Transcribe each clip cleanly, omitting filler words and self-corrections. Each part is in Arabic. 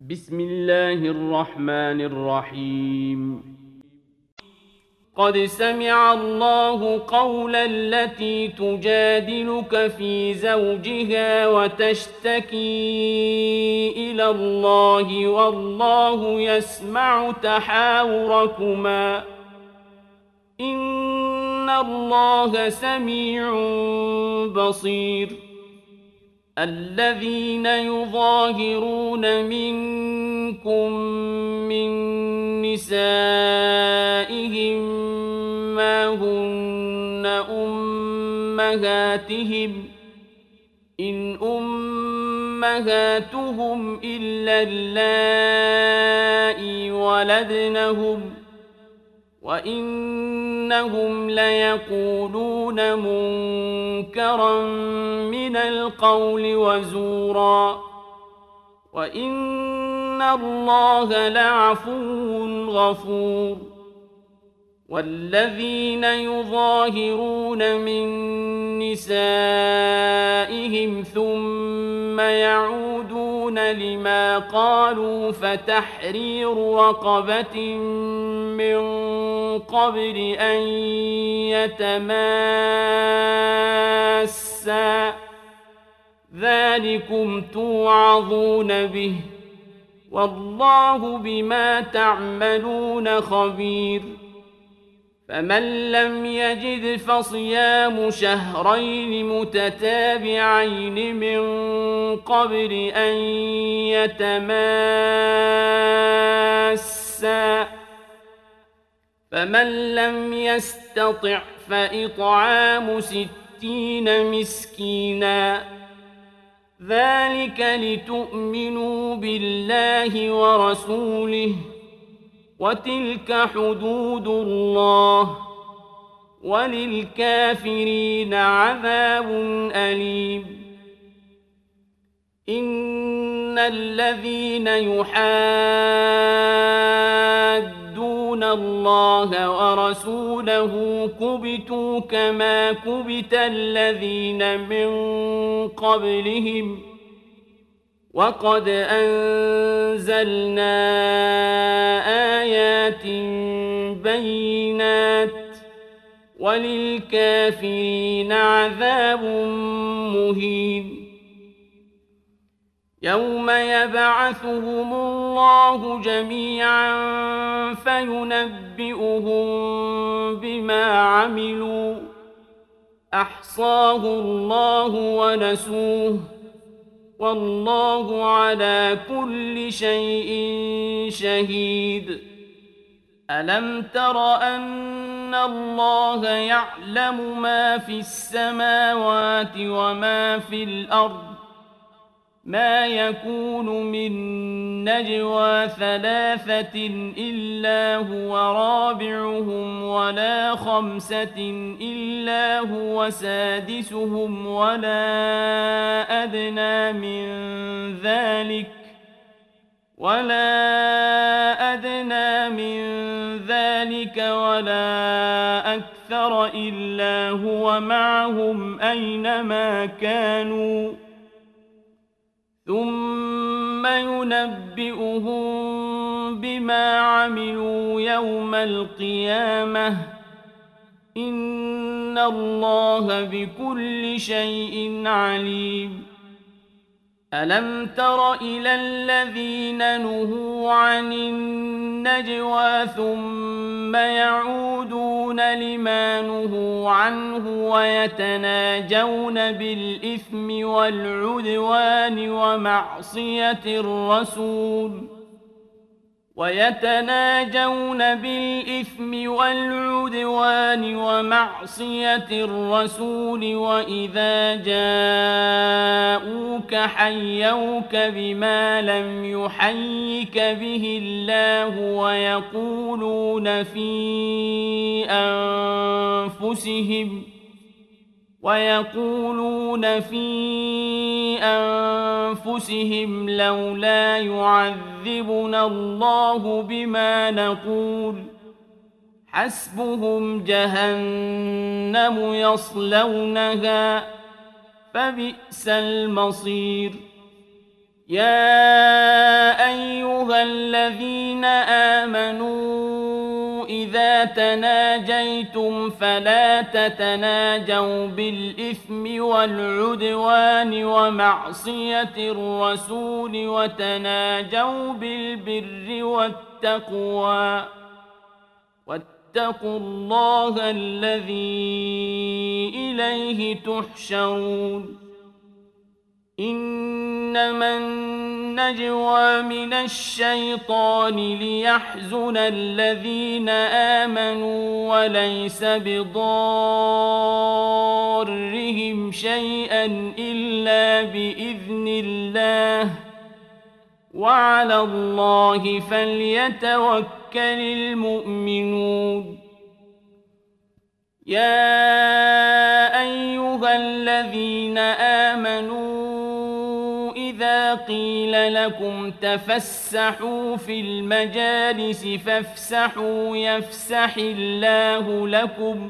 بسم الله الرحمن الرحيم. قد سمع الله قول التي تجادلك في زوجها وتشتكي إلى الله والله يسمع تحاوركما إن الله سميع بصير. الذين يظاهرون منكم من نسائهم ما هن أمهاتهم إن أمهاتهم إلا اللائي ولدنهم وإنهم ليقولون منكرا من القول وزورا وإن الله لعفو غفور. والذين يظاهرون من نسائهم ثم يعودون لما قالوا فتحرير رقبة من قبل أن يتماسا ذلكم توعظون به والله بما تعملون خبير. فمن لم يجد فصيام شهرين متتابعين من قبل أن يتماسا فمن لم يستطع فإطعام 60 مسكينا ذلك لتؤمنوا بالله ورسوله وتلك حدود الله وللكافرين عذاب أليم. إن الذين يحادون الله ورسوله كبتوا كما كبت الذين من قبلهم وقد أنزلنا آيات بينات وللكافرين عذاب مهين. يوم يبعثهم الله جميعا فينبئهم بما عملوا أحصاه الله ونسوه والله على كل شيء شهيد. ألم تر أن الله يعلم ما في السماوات وما في الأرض ما يكون من نجوى 3 إلا هو رابعهم ولا 5 إلا هو سادسهم ولا أدنى من ذلك ولا أكثر إلا هو معهم أينما كانوا ثم ينبئهم بما عملوا يوم القيامة إن الله بكل شيء عليم. ألم تر إلى الذين نهوا عن النجوى ثم يعودون لما نهوا عنه ويتناجون بالإثم والعدوان ومعصية الرسول وإذا جاءوك حيوك بما لم يحيك به الله ويقولون في أنفسهم لولا يعذبنا الله بما نقول حسبهم جهنم يصلونها فبئس المصير. يا أيها الذين آمنوا إذا تناجيتم فلا تتناجوا بالإثم والعدوان ومعصية الرسول وتناجوا بالبر والتقوى واتقوا الله الذي إليه تحشرون إنما النجوى من الشيطان ليحزن الذين آمنوا وليس بضارهم شيئا إلا بإذن الله وعلى الله فليتوكل المؤمنون يا أيها الذين آمنوا إذا قيل لكم تفسحوا في المجالس فافسحوا يفسح الله لكم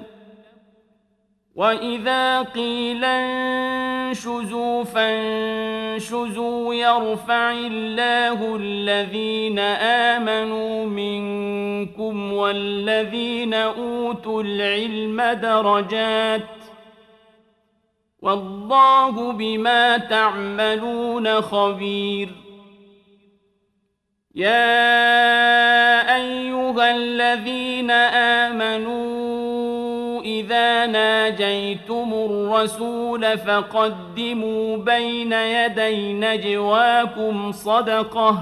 وإذا قيل انشزوا فانشزوا يرفع الله الذين آمنوا منكم والذين أوتوا العلم درجات والله بما تعملون خبير يا أيها الذين آمنوا إذا ناجيتم الرسول فقدموا بين يدي نجواكم صدقة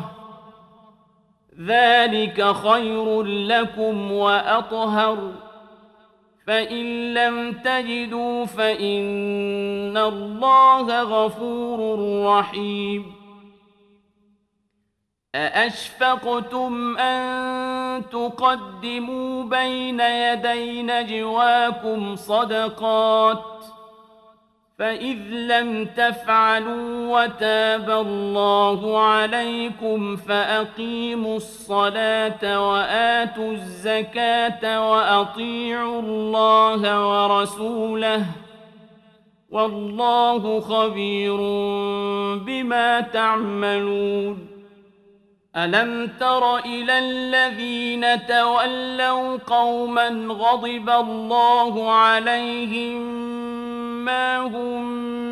ذلك خير لكم وأطهر فإن لم تجدوا فإن الله غفور رحيم أأشفقتم أن تقدموا بين يدي نجواكم صدقات فإذ لم تفعلوا وتاب الله عليكم فأقيموا الصلاة وآتوا الزكاة وأطيعوا الله ورسوله والله خبير بما تعملون ألم تر إلى الذين تولوا قوما غضب الله عليهم ما هم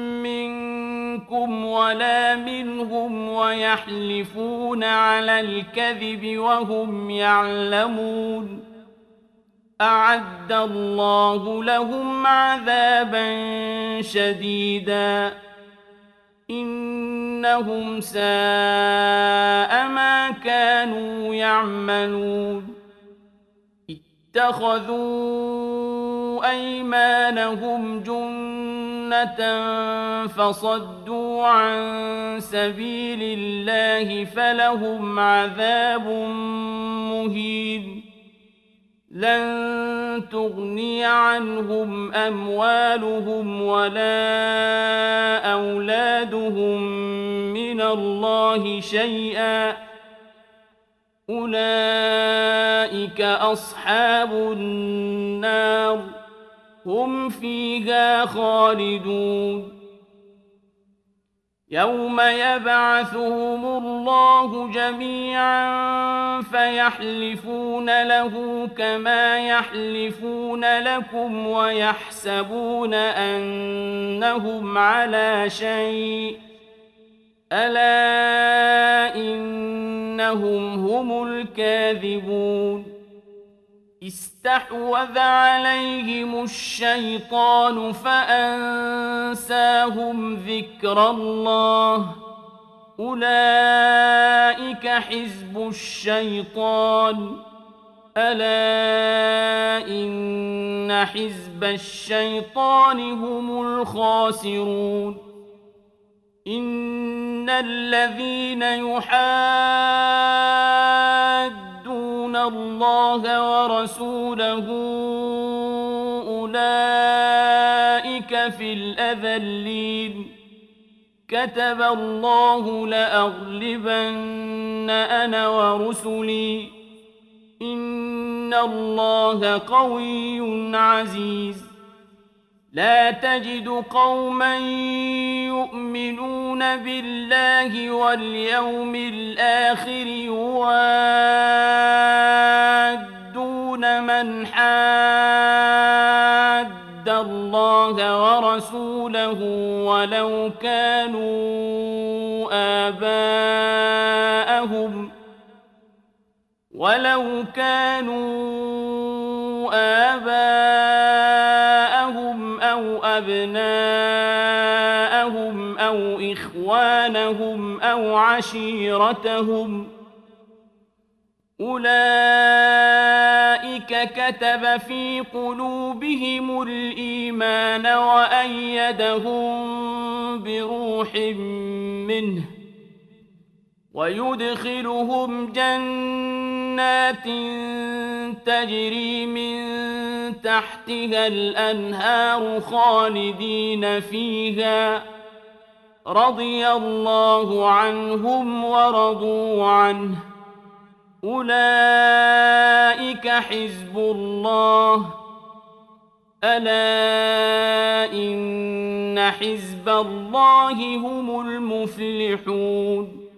منكم ولا منهم ويحلفون على الكذب وهم يعلمون أعد الله لهم عذابا شديدا إنهم ساء ما كانوا يعملون اتخذوا أيمانهم جنة فصدوا عن سبيل الله فلهم عذاب مهين لن تغني عنهم أموالهم ولا أولادهم من الله شيئا أولئك أصحاب النار هم فيها خالدون يوم يبعثهم الله جميعا فيحلفون له كما يحلفون لكم ويحسبون أنهم على شيء ألا إنهم هم الكاذبون استحوذ عليهم الشيطان فأنساهم ذكر الله أولئك حزب الشيطان ألا إن حزب الشيطان هم الخاسرون إن الذين يحادون الله ورسوله أولئك في الأذلين كتب الله لأغلبن أنا ورسلي إن الله قوي عزيز لا تجد قوما يؤمنون بالله واليوم الآخر يوادون من حاد الله ورسوله ولو كانوا آباءهم أو أبناءهم أو إخوانهم أو عشيرتهم أولئك كتب في قلوبهم الإيمان وأيدهم بروح منه ويدخلهم جنات تجري من تحتها الأنهار خالدين فيها رضي الله عنهم ورضوا عنه أولئك حزب الله ألا إن حزب الله هم المفلحون